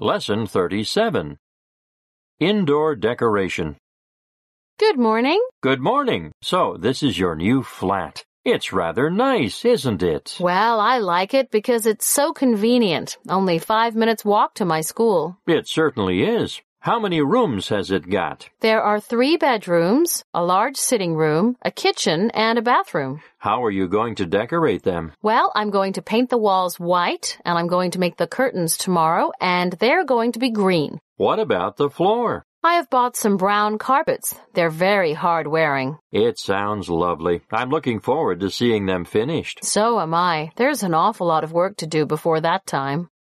Lesson 37. Indoor decoration. Good morning. Good morning. So, this is your new flat. It's rather nice, isn't it? Well, I like it because it's so convenient. Only 5 minutes walk to my school. It certainly is. How many rooms has it got? There are 3 bedrooms, a large sitting room, a kitchen, and a bathroom. How are you going to decorate them? Well, I'm going to paint the walls white, and I'm going to make the curtains tomorrow, and they're going to be green. What about the floor? I have bought some brown carpets. They're very hard wearing. It sounds lovely. I'm looking forward to seeing them finished. So am I. There's an awful lot of work to do before that time.